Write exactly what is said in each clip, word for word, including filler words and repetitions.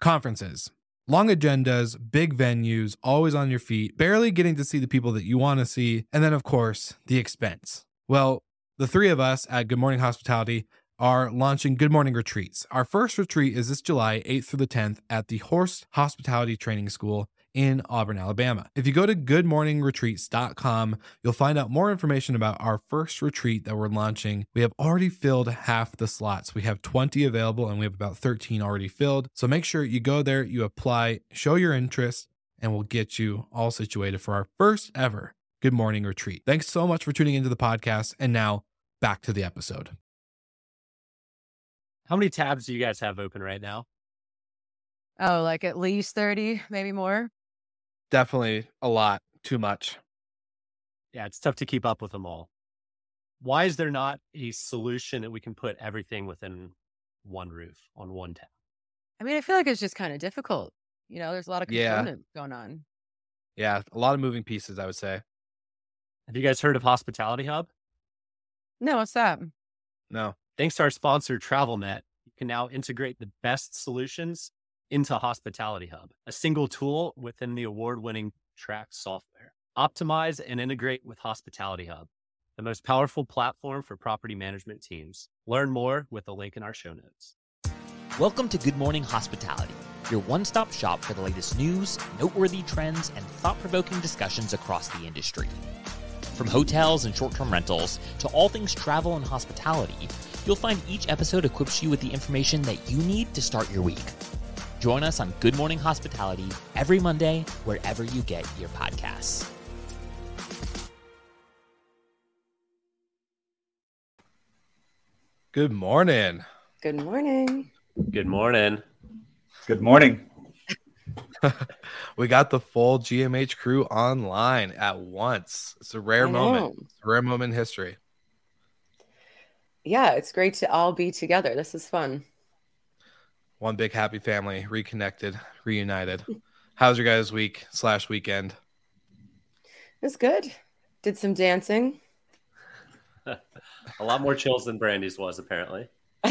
Conferences. Long agendas, big venues, always on your feet, barely getting to see the people that you want to see, and then, of course, the expense. Well, the three of us at Good Morning Hospitality are launching Good Morning Retreats. Our first retreat is this July eighth through the tenth at the Horst Hospitality Training School in Auburn, Alabama. If you go to good morning retreats dot com, you'll find out more information about our first retreat that we're launching. We have already filled half the slots. We have twenty available and we have about thirteen already filled. So make sure you go there, you apply, show your interest, and we'll get you all situated for our first ever Good Morning Retreat. Thanks so much for tuning into the podcast. And now back to the episode. How many tabs do you guys have open right now? Oh, like at least thirty, maybe more. Definitely a lot, too much. Yeah, it's tough to keep up with them all. Why is there not a solution that we can put everything within one roof on one tab? I mean, I feel like it's just kind of difficult. You know, there's a lot of Yeah. component going on. Yeah, a lot of moving pieces, I would say. Have you guys heard of Hospitality Hub? No, what's that? No. Thanks to our sponsor, TravelNet, you can now integrate the best solutions into Hospitality Hub, a single tool within the award-winning Track software. Optimize and integrate with Hospitality Hub, the most powerful platform for property management teams. Learn more with the link in our show notes. Welcome to Good Morning Hospitality, your one-stop shop for the latest news, noteworthy trends, and thought-provoking discussions across the industry. From hotels and short-term rentals to all things travel and hospitality, you'll find each episode equips you with the information that you need to start your week. Join us on Good Morning Hospitality every Monday, wherever you get your podcasts. Good morning. Good morning. Good morning. Good morning. We got the full G M H crew online at once. It's a rare I moment. know. It's a rare moment in history. Yeah, it's great to all be together. This is fun. One big happy family, reconnected, reunited. How's your guys' week slash weekend? It's good. Did some dancing. A lot more chills than Brandy's was, apparently.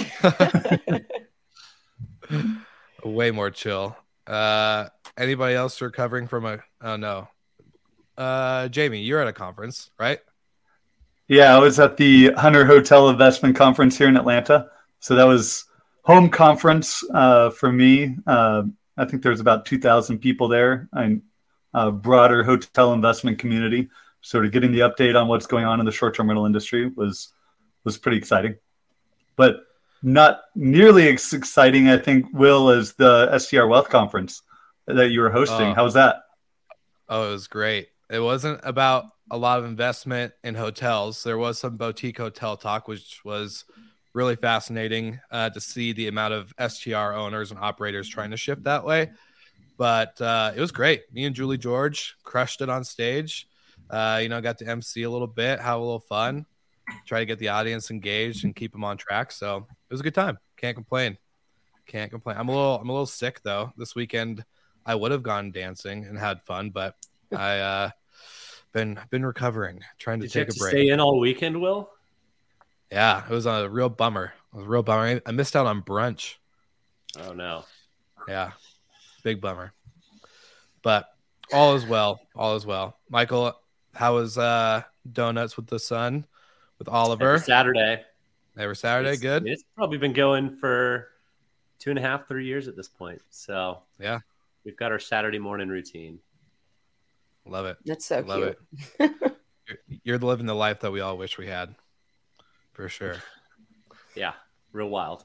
Way more chill. Uh, anybody else recovering from a? Oh no. Uh, Jamie, you're at a conference, right? Yeah, I was at the Hunter Hotel Investment Conference here in Atlanta. So that was home conference uh, for me. Uh, I think there's about two thousand people there, and a broader hotel investment community. Sort of getting the update on what's going on in the short-term rental industry was was pretty exciting, but not nearly as exciting, I think, Will, as the S T R Wealth Conference that you were hosting. Oh. How was that? Oh, it was great. It wasn't about a lot of investment in hotels. There was some boutique hotel talk, which was really fascinating uh, to see the amount of S T R owners and operators trying to shift that way. But uh, it was great. Me and Julie George crushed it on stage. Uh, you know, got to M C a little bit, have a little fun, try to get the audience engaged and keep them on track. So it was a good time. Can't complain. Can't complain. I'm a little, I'm a little sick though. This weekend, I would have gone dancing and had fun, but I uh, been been recovering, trying to Did you take have a to break. stay in all weekend, Will? Yeah, it was a real bummer. It was a real bummer. I missed out on brunch. Oh no. Yeah, big bummer. But all is well. All is well. Michael, how was uh, donuts with the sun with Oliver? Every Saturday. Every Saturday, It's- good. It's probably been going for two and a half, three years at this point. So Yeah, we've got our Saturday morning routine. love it. That's so Love cute. it. You're, you're living the life that we all wish we had, for sure. Yeah, real wild.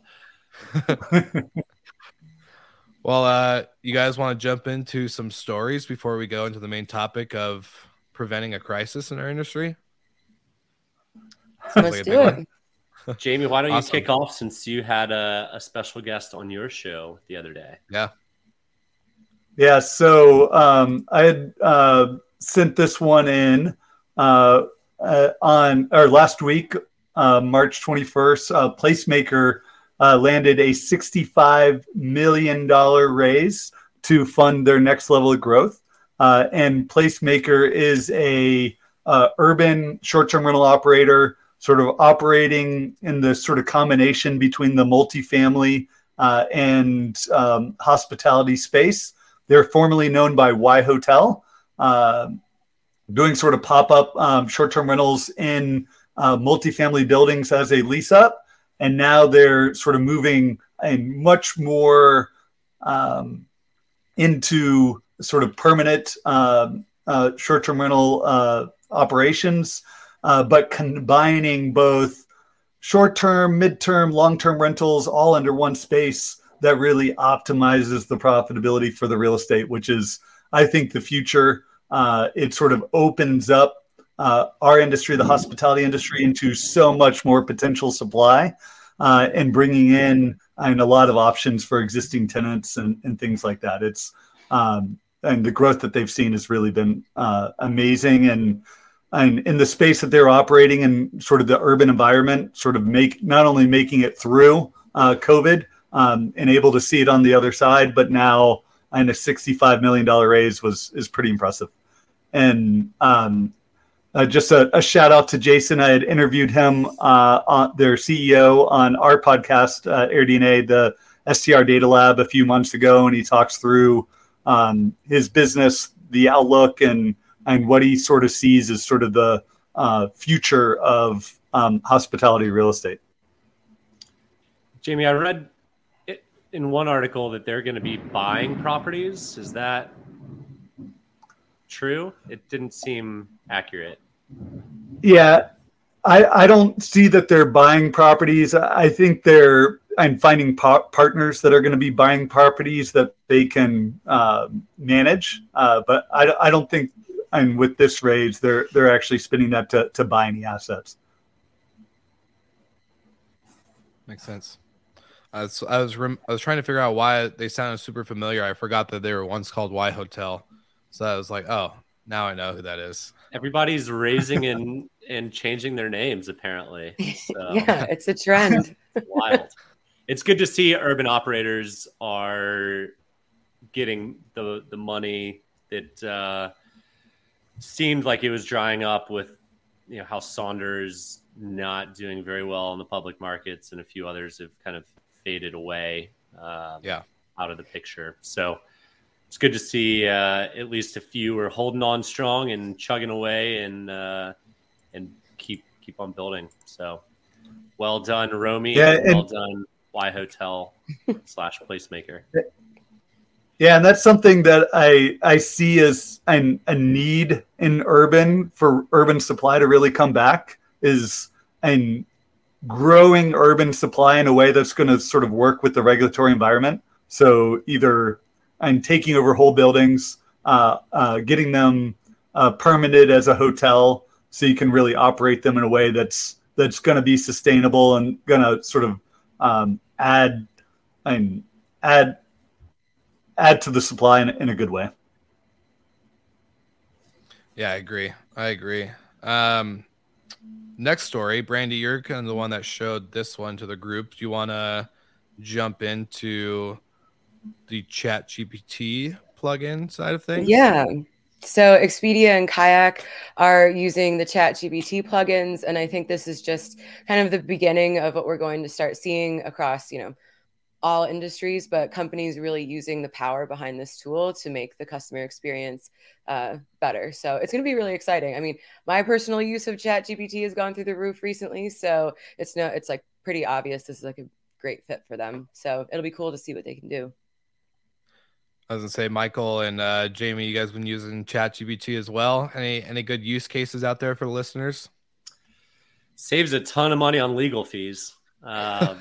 Well, uh, you guys want to jump into some stories before we go into the main topic of preventing a crisis in our industry? Let's like a do big it. one. Jamie, why don't Awesome. you kick off since you had a, a special guest on your show the other day? Yeah. Yeah, so um, I had uh, sent this one in uh, uh, on or last week, uh, March twenty-first. Uh, Placemaker uh, landed a sixty-five million dollars raise to fund their next level of growth. Uh, and Placemaker is a uh, urban short-term rental operator, sort of operating in the sort of combination between the multifamily uh, and um, hospitality space. They're formerly known by Y Hotel, uh, doing sort of pop-up um, short-term rentals in uh, multifamily buildings as a lease-up. And now they're sort of moving and much more um, into sort of permanent uh, uh, short-term rental uh, operations, uh, but combining both short-term, mid-term, long-term rentals all under one space that really optimizes the profitability for the real estate, which is, I think, the future. Uh, it sort of opens up uh, our industry, the hospitality industry, into so much more potential supply uh, and bringing in and a lot of options for existing tenants and, and things like that. It's um, and the growth that they've seen has really been uh, amazing. And and in the space that they're operating in, sort of the urban environment, sort of make not only making it through uh, COVID um, and able to see it on the other side, but now and a sixty-five million dollars raise was is pretty impressive. And um, uh, just a, a shout out to Jason. I had interviewed him, uh, on their C E O, on our podcast, uh, AirDNA, the S T R Data Lab, a few months ago, and he talks through um, his business, the outlook, and and what he sort of sees as sort of the uh, future of um, hospitality real estate. Jamie, I read it in one article that they're going to be buying properties. Is that true? It didn't seem accurate. Yeah, I, I don't see that they're buying properties. I think they're and finding par- partners that are going to be buying properties that they can uh, manage. Uh, but I, I don't think, and with this raise, they're they're actually spending that to, to buy any assets. Makes sense. I was I was, rem- I was trying to figure out why they sounded super familiar. I forgot that they were once called Y Hotel, so I was like, oh, now I know who that is. Everybody's raising and and changing their names apparently. So. Yeah, it's a trend. Wild. It's good to see urban operators are getting the the money that uh, seemed like it was drying up with, you know, how Saunders not doing very well in the public markets, and a few others have kind of faded away um, yeah. out of the picture. So it's good to see uh, at least a few are holding on strong and chugging away and uh, and keep keep on building. So well done, Romy. Yeah, and and- well done, Y Hotel slash Placemaker. Yeah, and that's something that I I see as an, a need in urban for urban supply to really come back, is and growing urban supply in a way that's going to sort of work with the regulatory environment. So either and taking over whole buildings, uh, uh, getting them uh, permitted as a hotel, so you can really operate them in a way that's that's going to be sustainable and going to sort of um, add and add add to the supply in, in a good way. Yeah, I agree. I agree. Um, next story, Brandy, you're kind of the one that showed this one to the group. Do you want to jump into the Chat G P T plugin side of things? Yeah. So Expedia and Kayak are using the Chat G P T plugins, and I think this is just kind of the beginning of what we're going to start seeing across, you know, all industries, but companies really using the power behind this tool to make the customer experience uh, better. So it's going to be really exciting. I mean, my personal use of Chat G P T has gone through the roof recently, so it's no, it's like pretty obvious this is like a great fit for them. So it'll be cool to see what they can do. I was gonna say, Michael and uh, Jamie, you guys been using Chat G P T as well. Any any good use cases out there for the listeners? Saves a ton of money on legal fees. Um,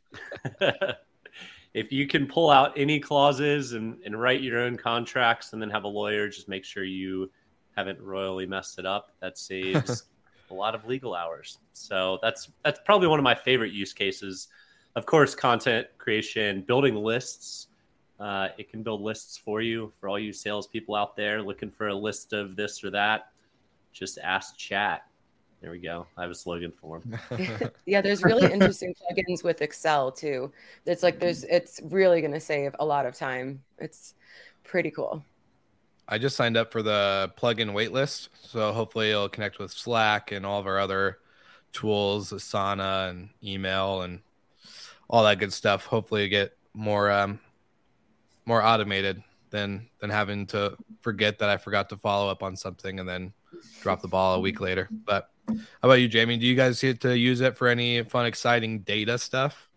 if you can pull out any clauses and, and write your own contracts and then have a lawyer just make sure you haven't royally messed it up, that saves a lot of legal hours. So that's that's probably one of my favorite use cases. Of course, content creation, building lists. Uh, it can build lists for you, for all you salespeople out there looking for a list of this or that. Just ask Chat. There we go. I have a slogan for him. Yeah, there's really interesting plugins with Excel too. It's like there's it's really going to save a lot of time. It's pretty cool. I just signed up for the plugin waitlist, so hopefully it'll connect with Slack and all of our other tools, Asana and email and all that good stuff. Hopefully get more um, more automated than than having to forget that I forgot to follow up on something and then drop the ball a week later. But how about you, Jamie? Do you guys get to use it for any fun, exciting data stuff?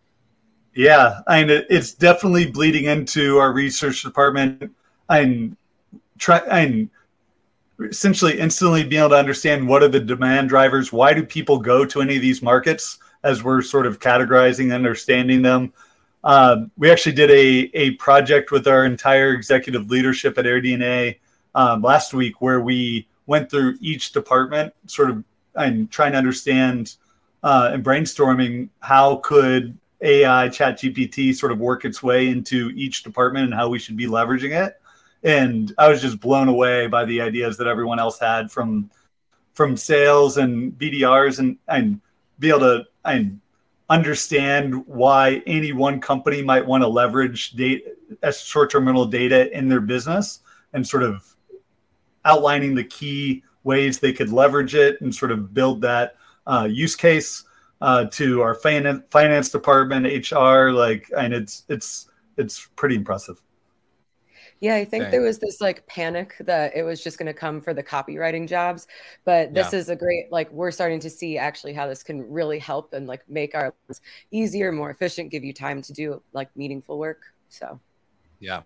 Yeah, and it's definitely bleeding into our research department. I'm try and essentially instantly being able to understand what are the demand drivers. Why do people go to any of these markets as we're sort of categorizing, understanding them? Um, we actually did a, a project with our entire executive leadership at AirDNA um, last week where we went through each department sort of and trying to understand uh, and brainstorming how could A I, ChatGPT sort of work its way into each department and how we should be leveraging it. And I was just blown away by the ideas that everyone else had from from sales and B D Rs and, and be able to and understand why any one company might want to leverage data, short-term rental data in their business and sort of outlining the key ways they could leverage it and sort of build that uh, use case uh, to our fin- finance department, H R, like, and it's it's it's pretty impressive. Yeah, I think Dang. there was this like panic that it was just going to come for the copywriting jobs, but this Yeah. is a great, like, we're starting to see actually how this can really help and like make our lives easier, more efficient, give you time to do like meaningful work. So Yeah,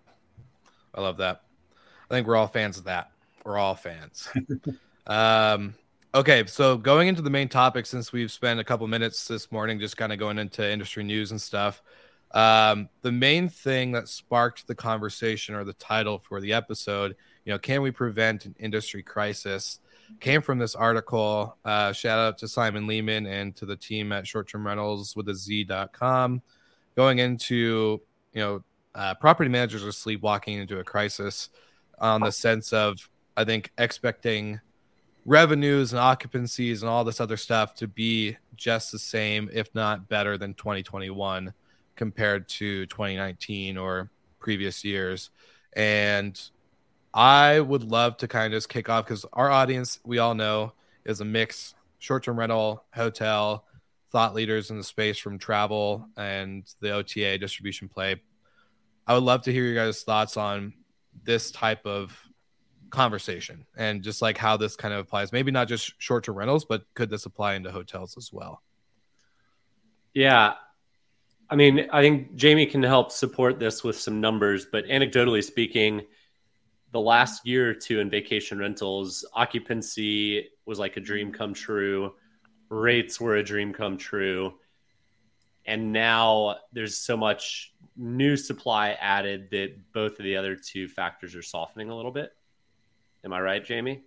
I love that. I think we're all fans of that. We're all fans. um, okay, so going into the main topic, since we've spent a couple minutes this morning just kind of going into industry news and stuff, um, the main thing that sparked the conversation or the title for the episode, you know, can we prevent an industry crisis, came from this article. Uh, shout out to Simon Lehman and to the team at short term rentals with a Z dot com, going into, you know, uh, property managers are sleepwalking into a crisis on the sense of, I think, expecting revenues and occupancies and all this other stuff to be just the same, if not better than twenty twenty-one compared to twenty nineteen or previous years. And I would love to kind of just kick off because our audience, we all know, is a mix, short-term rental, hotel, thought leaders in the space from travel and the O T A distribution play. I would love to hear your guys' thoughts on this type of conversation and just like how this kind of applies, maybe not just short-term rentals, but could this apply into hotels as well? Yeah. I mean, I think Jamie can help support this with some numbers, but anecdotally speaking, the last year or two in vacation rentals, occupancy was like a dream come true. Rates were a dream come true. And now there's so much new supply added that both of the other two factors are softening a little bit. Am I right, Jamie?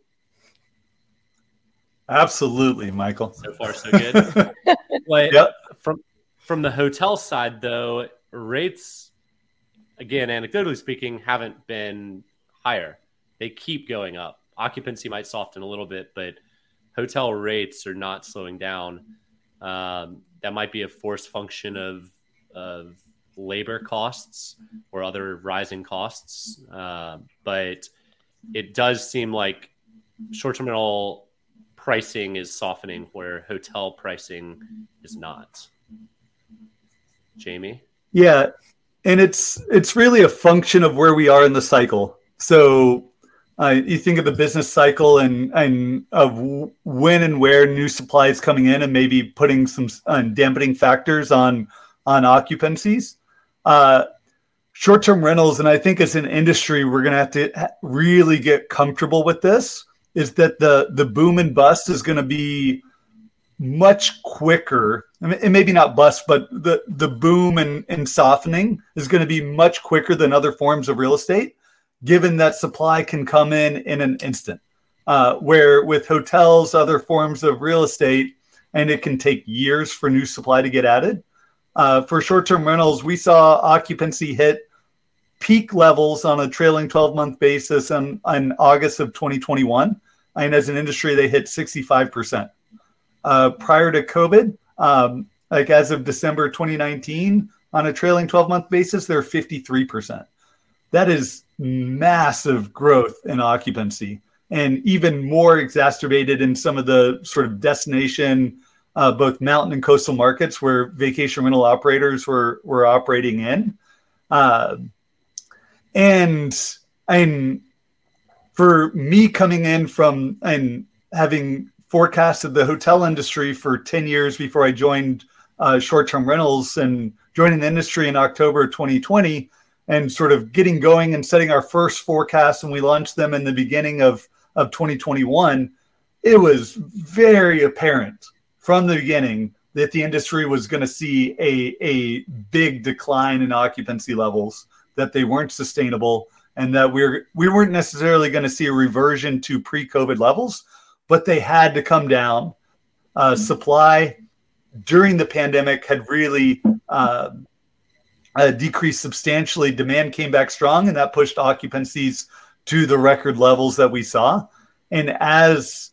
Absolutely, Michael. So far, so good. But Yep. from from the hotel side, though, rates, again, anecdotally speaking, haven't been higher. They keep going up. Occupancy might soften a little bit, but hotel rates are not slowing down. Um, that might be a forced function of of labor costs or other rising costs, uh, but it does seem like short-term rental pricing is softening where hotel pricing is not. Jamie? Yeah, and it's it's really a function of where we are in the cycle. So uh, you think of the business cycle and and of w- when and where new supply is coming in, and maybe putting some uh, dampening factors on on occupancies. Uh, short-term rentals, and I think as an industry, we're going to have to ha- really get comfortable with this. Is that the the boom and bust is going to be much quicker, and maybe not bust, but the, the boom and, and softening is going to be much quicker than other forms of real estate, given that supply can come in in an instant. Uh, where with hotels, other forms of real estate, and it can take years for new supply to get added. Uh, for short-term rentals, we saw occupancy hit peak levels on a trailing twelve-month basis in, in August of twenty twenty-one. And as an industry, they hit sixty-five percent. Uh, prior to COVID, um, like as of December twenty nineteen, on a trailing twelve-month basis, they're fifty-three percent. That is massive growth in occupancy, and even more exacerbated in some of the sort of destination, uh, both mountain and coastal markets where vacation rental operators were, were operating in. Uh, and and for me coming in from and having forecasted the hotel industry for ten years before I joined uh, short-term rentals and joining the industry in October twenty twenty and sort of getting going and setting our first forecast, and we launched them in the beginning of, of twenty twenty-one, it was very apparent from the beginning that the industry was going to see a, a big decline in occupancy levels, that they weren't sustainable, and that we're, we weren't necessarily going to see a reversion to pre-COVID levels, but they had to come down. Uh, supply during the pandemic had really uh, uh, decreased substantially. Demand came back strong, and that pushed occupancies to the record levels that we saw. And as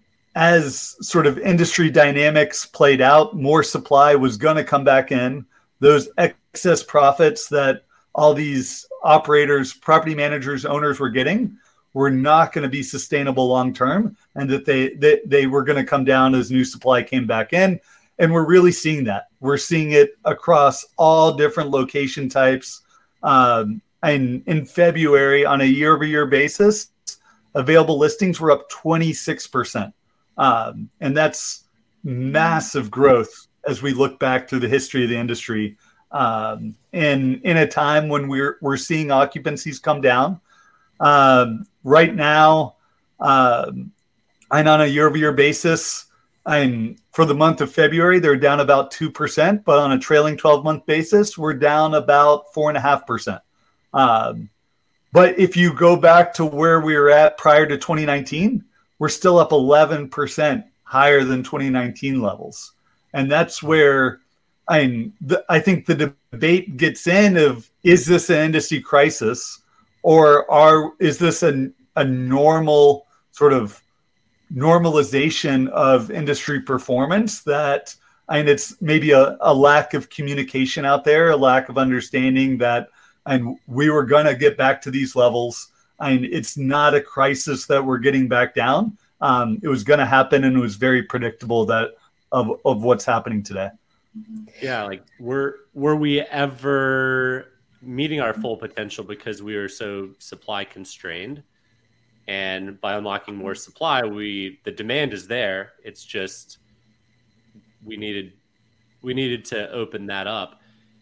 as sort of industry dynamics played out, more supply was going to come back in. Those excess profits that all these operators, property managers, owners were getting were not going to be sustainable long term, and that they, they they were going to come down as new supply came back in. And we're really seeing that. We're seeing it across all different location types. Um, and in February, on a year-over-year basis, available listings were up twenty-six percent. Um, and that's massive growth as we look back through the history of the industry. Um, and in a time when we're we're seeing occupancies come down. Um, right now, um, and on a year-over-year basis, and for the month of February, they're down about two percent, but on a trailing twelve-month basis, we're down about four point five percent. Um, but if you go back to where we were at prior to twenty nineteen, we're still up eleven percent higher than twenty nineteen levels. And that's where I, mean, the, I think the debate gets in of, is this an industry crisis, or are is this a, a normal sort of normalization of industry performance that, I mean, it's maybe a, a lack of communication out there, a lack of understanding that, and we were going to get back to these levels. I mean, it's not a crisis that we're getting back down. Um, it was going to happen, and it was very predictable that of, of what's happening today. Yeah. Like were, were we ever meeting our full potential because we were so supply constrained? And by unlocking more supply, we the demand is there. It's just we needed we needed to open that up.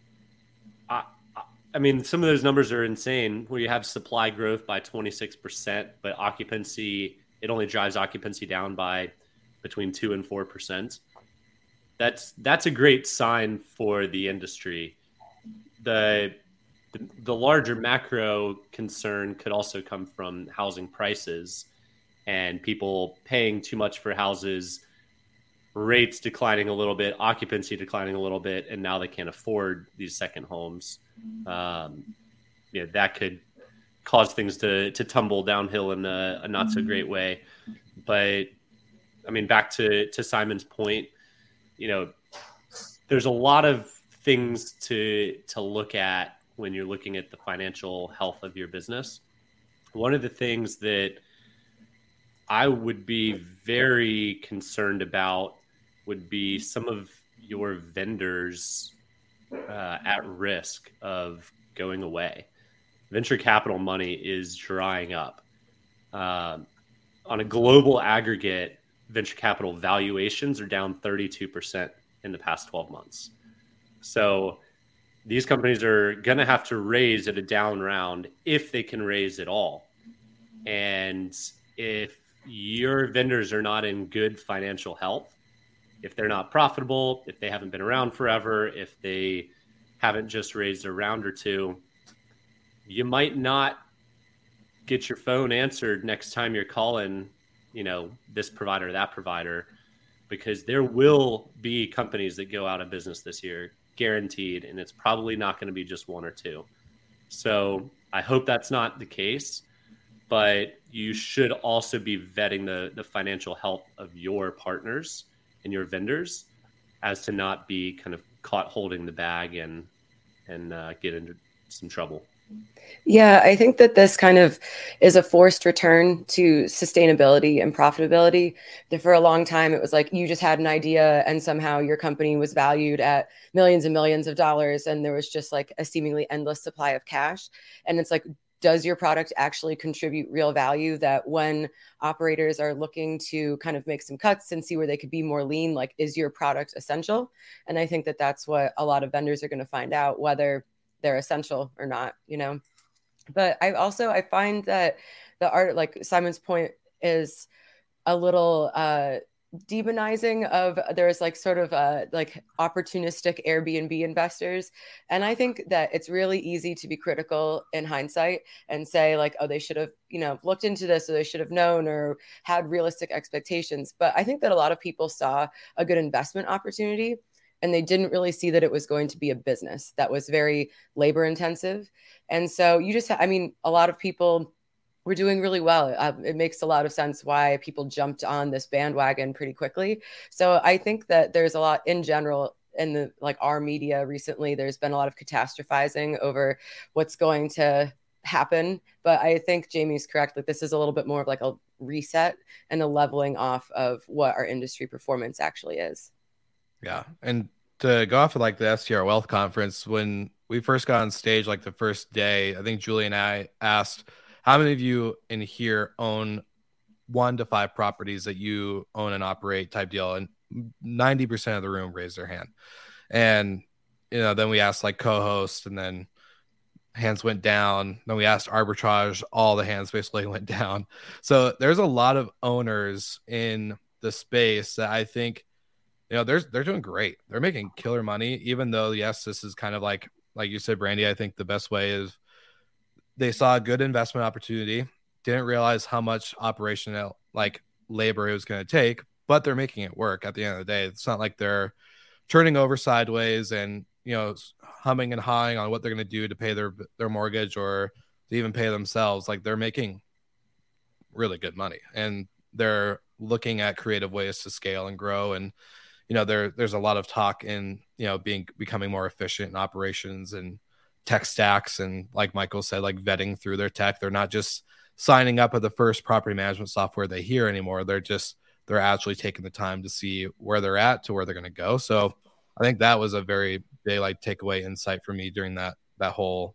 I, I mean, some of those numbers are insane. Where you have supply growth by twenty-six percent, but occupancy, it only drives occupancy down by between two and four percent. That's that's a great sign for the industry. The The, the larger macro concern could also come from housing prices and people paying too much for houses, rates declining a little bit, occupancy declining a little bit, and now they can't afford these second homes. Um, you know, that could cause things to to tumble downhill in a, a not so great way. But I mean, back to to Simon's point, you know, there's a lot of things to to look at when you're looking at the financial health of your business. One of the things that I would be very concerned about would be some of your vendors uh, at risk of going away. Venture capital money is drying up. Um, on a global aggregate, venture capital valuations are down thirty-two percent in the past twelve months. So these companies are going to have to raise at a down round if they can raise at all. And if your vendors are not in good financial health, if they're not profitable, if they haven't been around forever, if they haven't just raised a round or two, you might not get your phone answered next time you're calling, you know, this provider, that provider, because there will be companies that go out of business this year, guaranteed, and it's probably not going to be just one or two. So I hope that's not the case, but you should also be vetting the, the financial health of your partners and your vendors as to not be kind of caught holding the bag and and uh, get into some trouble. Yeah, I think that this kind of is a forced return to sustainability and profitability. That for a long time, it was like you just had an idea and somehow your company was valued at millions and millions of dollars. And there was just like a seemingly endless supply of cash. And it's like, does your product actually contribute real value that when operators are looking to kind of make some cuts and see where they could be more lean, like, is your product essential? And I think that that's what a lot of vendors are going to find out, whether they're essential or not, you know? But I also, I find that the art, like Simon's point, is a little uh, demonizing of, there's like sort of uh, like opportunistic Airbnb investors. And I think that it's really easy to be critical in hindsight and say like, oh, they should have, you know, looked into this, or they should have known or had realistic expectations. But I think that a lot of people saw a good investment opportunity, and they didn't really see that it was going to be a business that was very labor intensive. And so you just, ha- I mean, a lot of people were doing really well. Uh, it makes a lot of sense why people jumped on this bandwagon pretty quickly. So I think that there's a lot in general in the, like our media recently, there's been a lot of catastrophizing over what's going to happen. But I think Jamie's correct that this is a little bit more of like a reset and a leveling off of what our industry performance actually is. Yeah. And to go off of like the S T R Wealth Conference, when we first got on stage, like the first day, I think Julie and I asked, how many of you in here own one to five properties that you own and operate type deal? And ninety percent of the room raised their hand. And, you know, then we asked like co-host, and then hands went down. Then we asked arbitrage, all the hands basically went down. So there's a lot of owners in the space that I think, you know, there's, they're doing great. They're making killer money, even though, yes, this is kind of like, like you said, Brandy, I think the best way is they saw a good investment opportunity, didn't realize how much operational like labor it was going to take, but they're making it work at the end of the day. It's not like they're turning over sideways and, you know, humming and hawing on what they're going to do to pay their, their mortgage or to even pay themselves. Like, they're making really good money, and they're looking at creative ways to scale and grow. And, you know, there, there's a lot of talk in, you know, being, becoming more efficient in operations and tech stacks. And like Michael said, like vetting through their tech. They're not just signing up at the first property management software they hear anymore. They're just, they're actually taking the time to see where they're at to where they're going to go. So I think that was a very big like takeaway insight for me during that, that whole,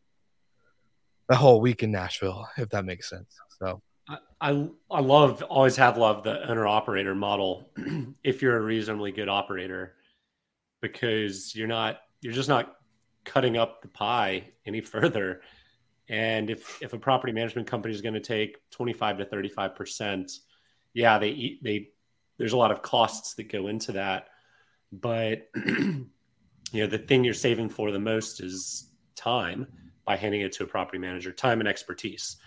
that whole week in Nashville, if that makes sense. So I I love, always have loved the owner operator model if you're a reasonably good operator, because you're not, you're just not cutting up the pie any further. And if, if a property management company is going to take twenty-five to thirty-five percent, yeah, they eat, they, there's a lot of costs that go into that. But, you know, the thing you're saving for the most is time by handing it to a property manager, time and expertise.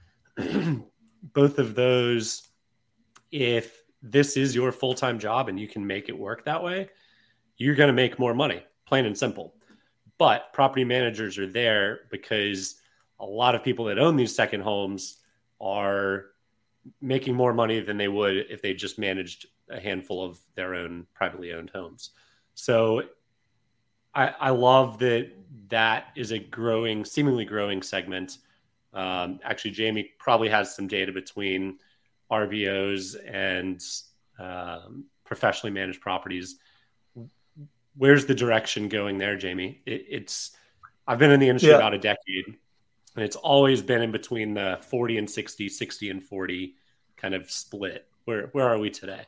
Both of those, if this is your full-time job and you can make it work that way, you're going to make more money, plain and simple. But property managers are there because a lot of people that own these second homes are making more money than they would if they just managed a handful of their own privately owned homes. So I, I love that that is a growing, seemingly growing segment. Um, actually, Jamie probably has some data between R B Os and um, professionally managed properties. Where's the direction going there, Jamie? It, it's I've been in the industry yeah. about a decade, and it's always been in between the forty and sixty, sixty and forty kind of split. Where where are we today?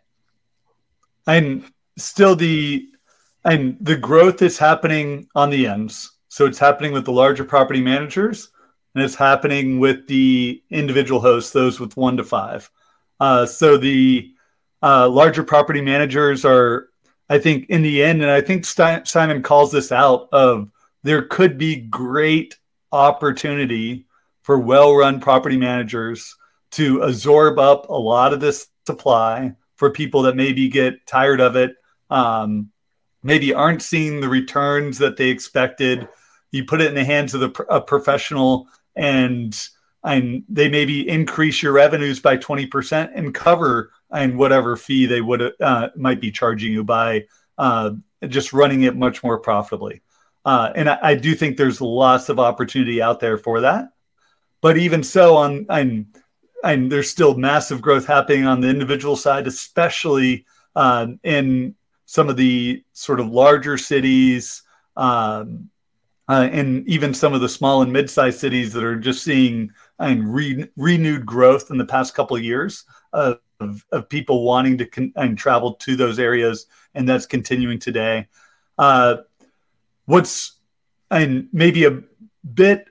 And still the and the growth is happening on the ends. So it's happening with the larger property managers, and it's happening with the individual hosts, those with one to five. Uh, so the uh, larger property managers are, I think, in the end, and I think Stein, Simon calls this out, of there could be great opportunity for well-run property managers to absorb up a lot of this supply for people that maybe get tired of it, um, maybe aren't seeing the returns that they expected. You put it in the hands of the, a professional, and and they maybe increase your revenues by twenty percent and cover and whatever fee they would uh, might be charging you by uh, just running it much more profitably. Uh, and I, I do think there's lots of opportunity out there for that. But even so, on and and there's still massive growth happening on the individual side, especially um, in some of the sort of larger cities, um, uh, and even some of the small and mid-sized cities that are just seeing I mean, re- renewed growth in the past couple of years of, of, of people wanting to con- and travel to those areas, and that's continuing today. Uh, what's and maybe a bit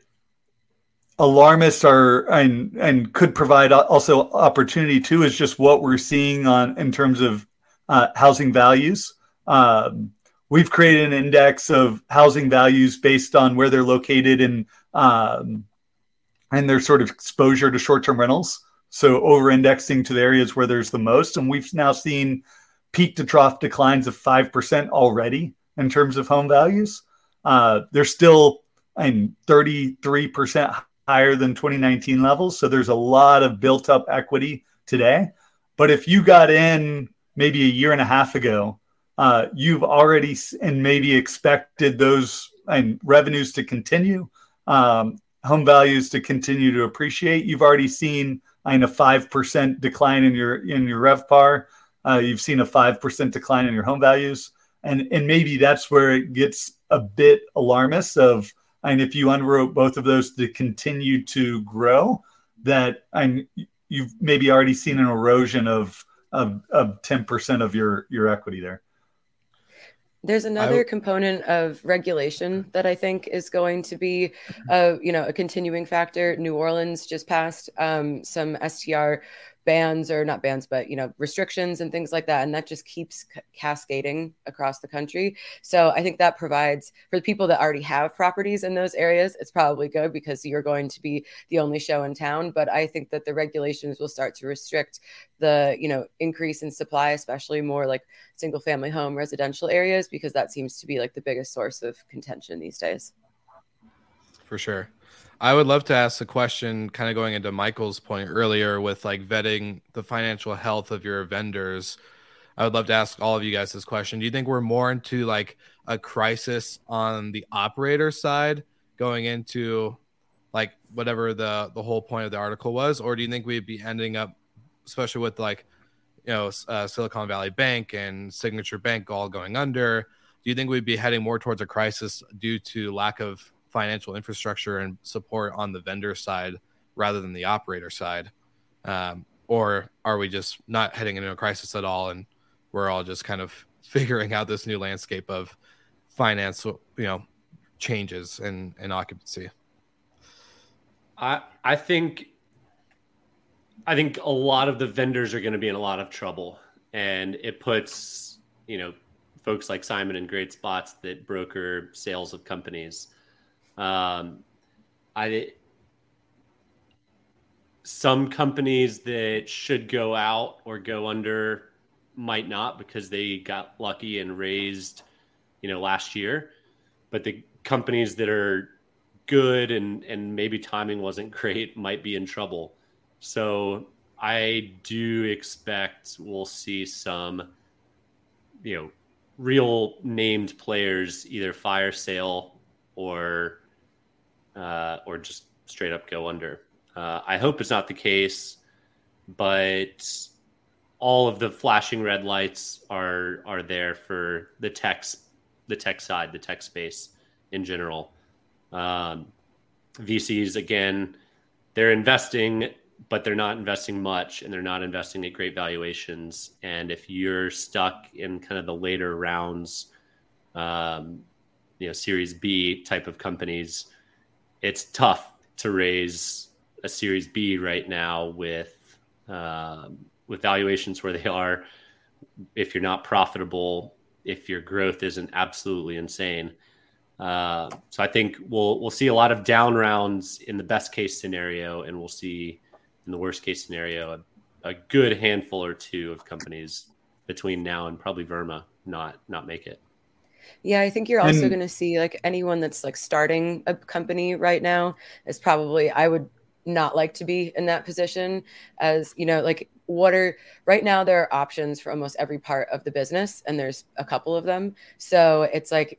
alarmist are and and could provide also opportunity too is just what we're seeing on in terms of uh, housing values. Um, we've created an index of housing values based on where they're located and um, and their sort of exposure to short-term rentals. So over-indexing to the areas where there's the most, and we've now seen peak to trough declines of five percent already in terms of home values. Uh, they're still I mean, thirty-three percent higher than twenty nineteen levels. So there's a lot of built up equity today. But if you got in maybe a year and a half ago, uh, you've already and maybe expected those and revenues to continue, um, home values to continue to appreciate. You've already seen I mean, a five percent decline in your in your RevPAR. Uh, you've seen a five percent decline in your home values. And, and maybe that's where it gets a bit alarmist of, and if you underwrote both of those to continue to grow, that I'm, you've maybe already seen an erosion of of, of ten percent of your, your equity there. There's another I, component of regulation that I think is going to be, a, you know, a continuing factor. New Orleans just passed um, some S T R bans or not bans, but, you know, restrictions and things like that. And that just keeps c- cascading across the country. So I think that provides for the people that already have properties in those areas, it's probably good because you're going to be the only show in town. But I think that the regulations will start to restrict the, you know, increase in supply, especially more like single family home residential areas, because that seems to be like the biggest source of contention these days. For sure. I would love to ask a question kind of going into Michael's point earlier with like vetting the financial health of your vendors. I would love to ask all of you guys this question. Do you think we're more into like a crisis on the operator side going into like whatever the, the whole point of the article was? Or do you think we'd be ending up, especially with like, you know, uh, Silicon Valley Bank and Signature Bank all going under, do you think we'd be heading more towards a crisis due to lack of financial infrastructure and support on the vendor side rather than the operator side? Um, or are we just not heading into a crisis at all and we're all just kind of figuring out this new landscape of finance, you know, changes and, and occupancy? I I think I think a lot of the vendors are going to be in a lot of trouble, and it puts, you know, folks like Simon in great spots that broker sales of companies. Um, I, some companies that should go out or go under might not because they got lucky and raised, you know, last year, but the companies that are good and, and maybe timing wasn't great might be in trouble. So I do expect we'll see some, you know, real named players either fire sale or Uh, or just straight up go under. Uh, I hope it's not the case, but all of the flashing red lights are are there for the tech, the tech side, the tech space in general. Um, V Cs, again, they're investing, but they're not investing much, and they're not investing at great valuations. And if you're stuck in kind of the later rounds, um, you know, Series B type of companies, it's tough to raise a Series B right now with um, with valuations where they are. If you're not profitable, if your growth isn't absolutely insane, uh, so I think we'll we'll see a lot of down rounds in the best case scenario, and we'll see in the worst case scenario a, a good handful or two of companies between now and probably Verma not not make it. Yeah, I think you're also And- going to see like anyone that's like starting a company right now is probably, I would not like to be in that position, as, you know, like what are right now there are options for almost every part of the business, and there's a couple of them. So it's like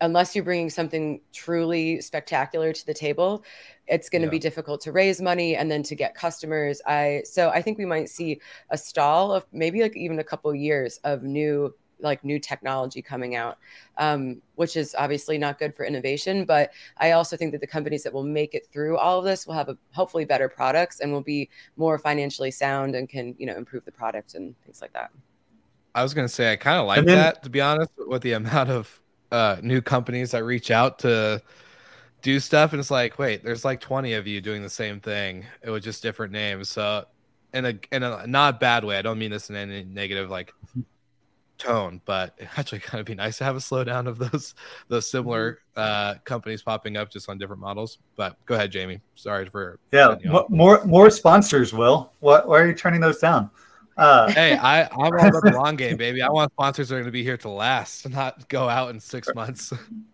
unless you're bringing something truly spectacular to the table, it's going to Yeah. be difficult to raise money and then to get customers. I so I think we might see a stall of maybe like even a couple of years of new like new technology coming out, um, which is obviously not good for innovation. But I also think that the companies that will make it through all of this will have a, hopefully better products and will be more financially sound and can, you know, improve the product and things like that. I was going to say, I kind of like And then- that, to be honest, with the amount of uh, new companies that reach out to do stuff. And it's like, wait, there's like twenty of you doing the same thing. It was just different names. So in a, in a not bad way, I don't mean this in any negative, like, tone, but it actually kind of be nice to have a slowdown of those those similar uh companies popping up just on different models. But go ahead, Jamie. Sorry for Yeah, cutting you mo- off. more more sponsors. Will, what? Why are you turning those down? Uh, Hey, I I'm all about the long game, baby. I want sponsors that are going to be here to last, not go out in six months.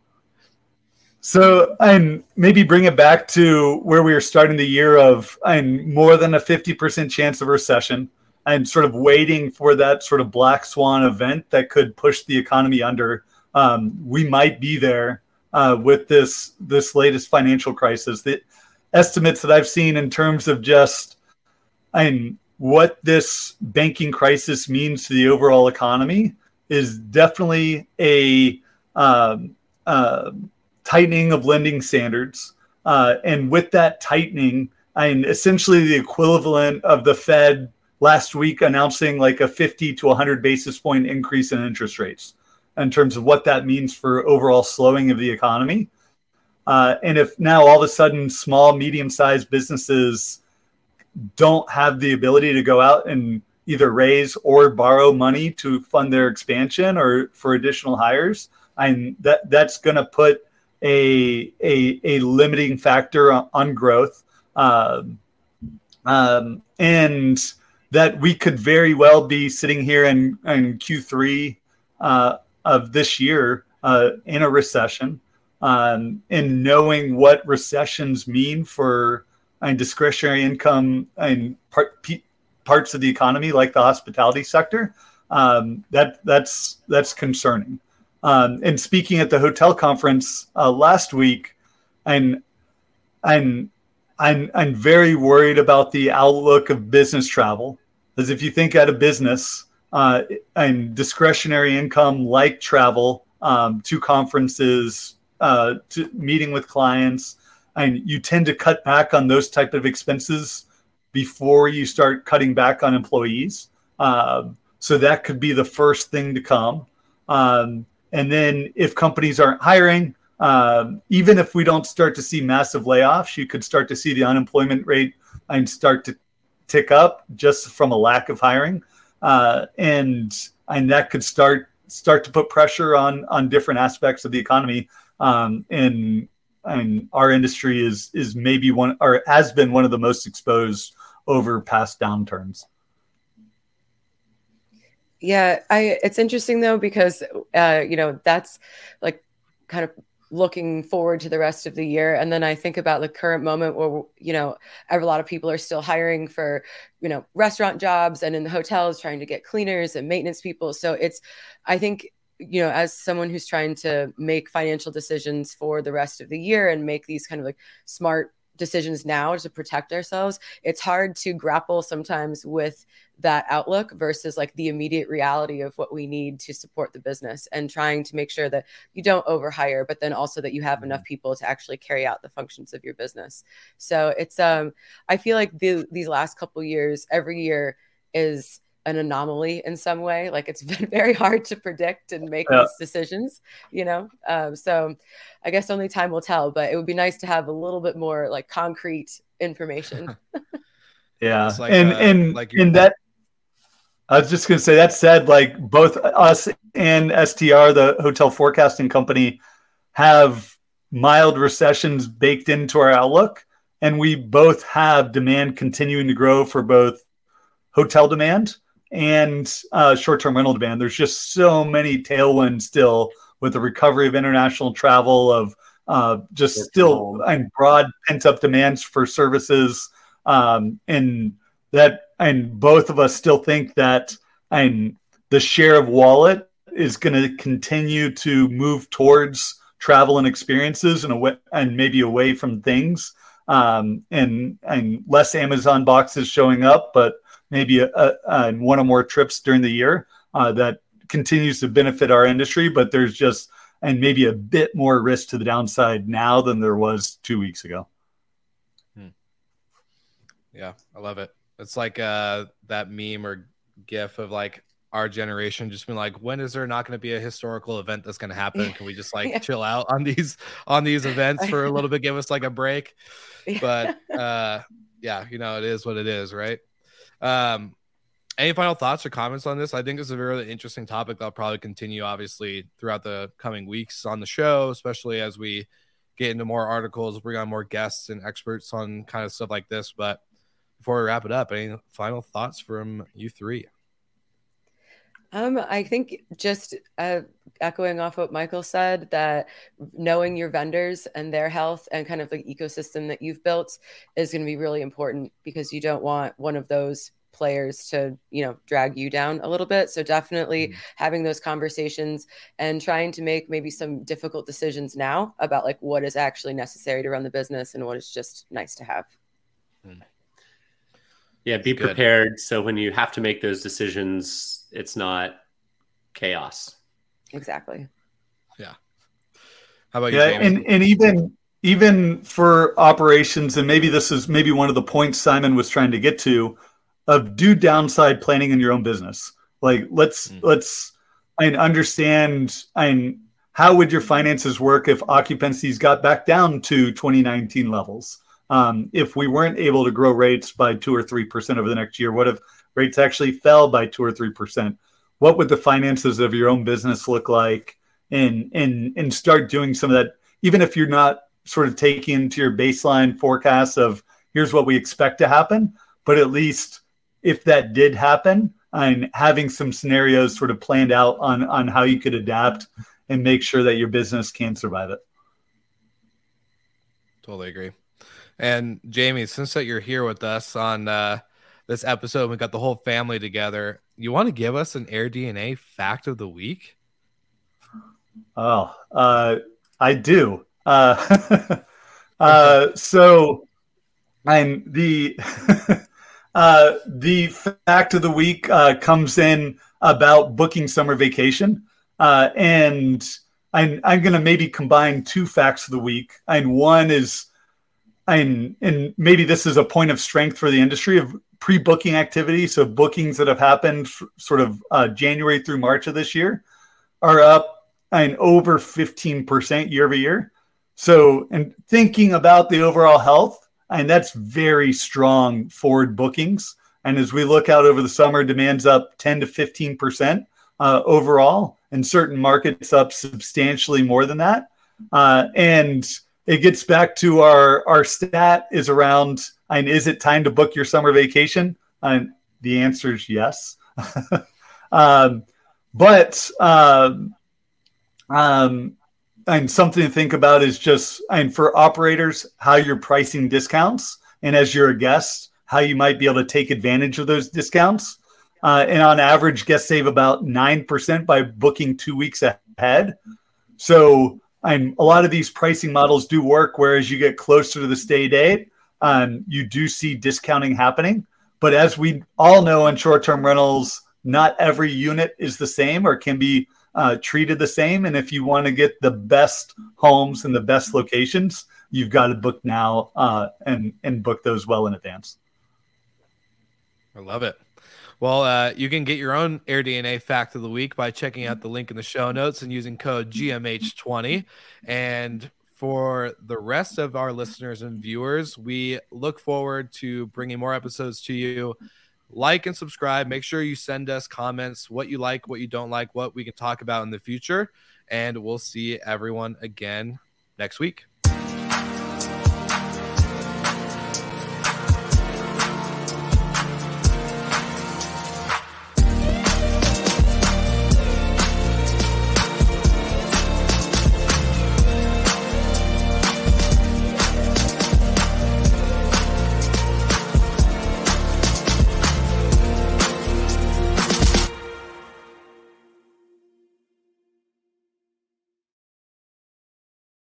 So, and maybe bring it back to where we were starting the year of, and more than a fifty percent chance of recession, and sort of waiting for that sort of black swan event that could push the economy under. Um, we might be there uh, with this this latest financial crisis. The estimates that I've seen in terms of just, and what this banking crisis means to the overall economy is definitely a um, uh, tightening of lending standards. Uh, and with that tightening, I mean, essentially the equivalent of the Fed last week announcing like a fifty to one hundred basis point increase in interest rates in terms of what that means for overall slowing of the economy. Uh, and if now all of a sudden small, medium-sized businesses don't have the ability to go out and either raise or borrow money to fund their expansion or for additional hires, and that that's going to put a, a a limiting factor on, on growth, um, um, and that we could very well be sitting here in, in Q three uh, of this year uh, in a recession, um, and knowing what recessions mean for and discretionary income and part, p- parts of the economy, like the hospitality sector, um, that that's that's concerning. Um, and speaking at the hotel conference uh, last week, and I'm I'm I'm very worried about the outlook of business travel, because if you think at a business uh, and discretionary income like travel um, to conferences, uh, to meeting with clients, and you tend to cut back on those type of expenses before you start cutting back on employees. Um, so that could be the first thing to come. Um, and then if companies aren't hiring, um, even if we don't start to see massive layoffs, you could start to see the unemployment rate and start to tick up just from a lack of hiring. Uh, and and that could start start to put pressure on on different aspects of the economy. Um, and and our industry is is maybe one or has been one of the most exposed over past downturns. Yeah, I it's interesting though, because uh, you know, that's like kind of looking forward to the rest of the year. And then I think about the current moment where, you know, a lot of people are still hiring for, you know, restaurant jobs and in the hotels trying to get cleaners and maintenance people. So it's, I think, you know, as someone who's trying to make financial decisions for the rest of the year and make these kind of like smart decisions now to protect ourselves, it's hard to grapple sometimes with that outlook versus like the immediate reality of what we need to support the business, and trying to make sure that you don't overhire, but then also that you have enough people to actually carry out the functions of your business. So it's, um, I feel like the, these last couple of years, every year is an anomaly in some way. Like it's been very hard to predict and make yeah. these decisions, you know? Um, so I guess only time will tell, but it would be nice to have a little bit more like concrete information. yeah. Like, and, uh, and, like and that, I was just going to say, that said, like both us and S T R, the hotel forecasting company, have mild recessions baked into our outlook. And we both have demand continuing to grow for both hotel demand and uh, short-term rental demand. There's just so many tailwinds still with the recovery of international travel, of uh, just That's still cool. and broad pent-up demands for services. Um, and that, and both of us still think that and the share of wallet is going to continue to move towards travel and experiences and away, and maybe away from things, um, and and less Amazon boxes showing up, but maybe a, a, a one or more trips during the year, uh, that continues to benefit our industry. But there's just and maybe a bit more risk to the downside now than there was two weeks ago. Hmm. Yeah, I love it. It's like uh, that meme or GIF of like our generation just being like, when is there not going to be a historical event that's going to happen? Can we just like yeah. chill out on these on these events for a little bit, give us like a break? Yeah. But uh, yeah, you know, it is what it is, right? Um, any final thoughts or comments on this? I think it's a really interesting topic that'll probably continue, obviously, throughout the coming weeks on the show, especially as we get into more articles, bring on more guests and experts on kind of stuff like this. But before we wrap it up, any final thoughts from you three? Um, I think just uh, echoing off what Michael said, that knowing your vendors and their health and kind of the ecosystem that you've built is going to be really important, because you don't want one of those players to, you know, drag you down a little bit. So definitely mm-hmm. having those conversations and trying to make maybe some difficult decisions now about like what is actually necessary to run the business and what is just nice to have. Mm. Yeah, be Good. prepared. So when you have to make those decisions, it's not chaos. Exactly. Yeah. How about you, yeah, Jamie? and and even even for operations, and maybe this is maybe one of the points Simon was trying to get to, of do downside planning in your own business. Like let's mm. let's and understand and how would your finances work if occupancies got back down to twenty nineteen levels? Um, if we weren't able to grow rates by two or three percent over the next year, what if rates actually fell by two or three percent? What would the finances of your own business look like? And and and start doing some of that, even if you're not sort of taking into your baseline forecasts of here's what we expect to happen, but at least if that did happen, and having some scenarios sort of planned out on on how you could adapt and make sure that your business can survive it. Totally agree. And Jamie, since that you're here with us on uh, this episode, we got the whole family together. You want to give us an AirDNA fact of the week? Oh, uh, I do. Uh, uh, so, I'm the uh, the fact of the week uh, comes in about booking summer vacation, uh, and I'm I'm going to maybe combine two facts of the week. And one is. And, and maybe this is a point of strength for the industry of pre-booking activity. So bookings that have happened f- sort of uh, January through March of this year are up and over fifteen percent year over year. So, and thinking about the overall health, and that's very strong forward bookings. And as we look out over the summer, demand's up ten to fifteen percent uh, overall, and certain markets up substantially more than that. Uh, and it gets back to our, our stat is around, and is it time to book your summer vacation? And the answer is yes. um, but, um, um, and something to think about is just, and for operators, how you're pricing discounts. And as you're a guest, how you might be able to take advantage of those discounts. Uh, and on average, guests save about nine percent by booking two weeks ahead. So, and a lot of these pricing models do work, whereas you get closer to the stay date, um, you do see discounting happening. But as we all know in short-term rentals, not every unit is the same or can be uh, treated the same. And if you want to get the best homes and the best locations, you've got to book now uh, and, and book those well in advance. I love it. Well, uh, you can get your own AirDNA fact of the week by checking out the link in the show notes and using code G M H twenty. And for the rest of our listeners and viewers, we look forward to bringing more episodes to you. Like and subscribe. Make sure you send us comments, what you like, what you don't like, what we can talk about in the future. And we'll see everyone again next week.